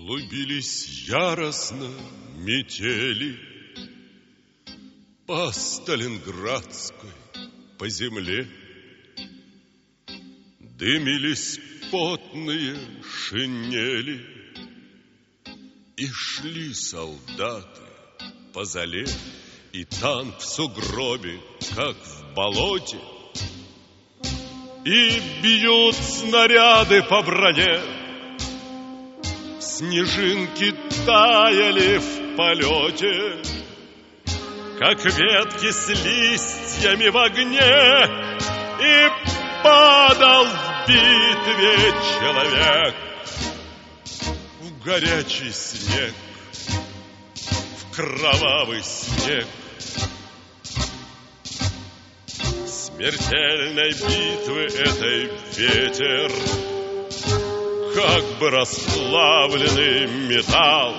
Клубились яростно метели по Сталинградской, по земле. Дымились потные шинели, и шли солдаты по зале, и танк в сугробе, как в болоте, и бьют снаряды по броне. Снежинки таяли в полете, как ветки с листьями в огне, и падал в битве человек в горячий снег, в кровавый снег. Смертельной битвы этой ветер, как бы расплавленный металл,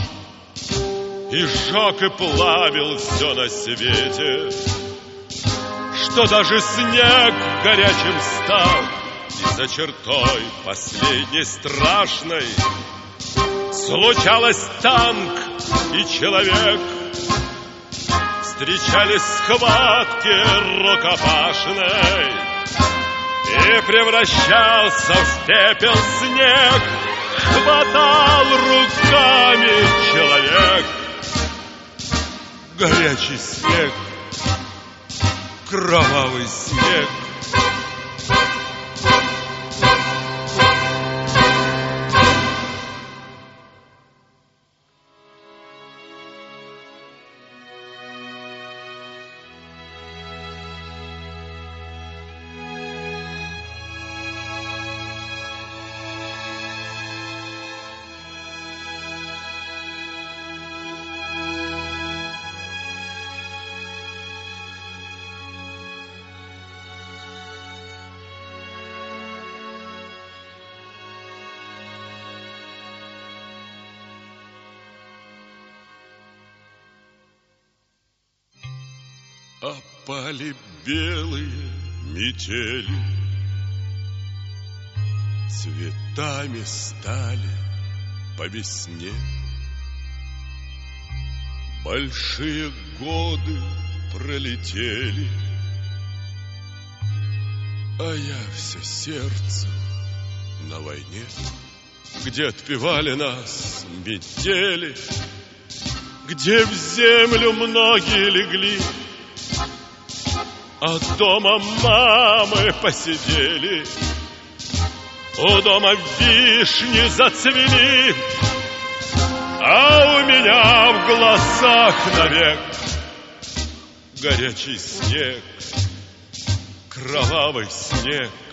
и сжег и плавил все на свете, что даже снег горячим стал. И за чертой последней страшной случалось танк и человек. Встречались схватки рукопашной, и превращался в пепел снег. Хватал руками человек горячий снег, кровавый снег. Опали белые метели, цветами стали по весне. Большие годы пролетели, а я все сердце на войне, где отпевали нас метели, где в землю многие легли, а дома мамы посидели. У дома вишни зацвели, а у меня в глазах навек горячий снег, кровавый снег.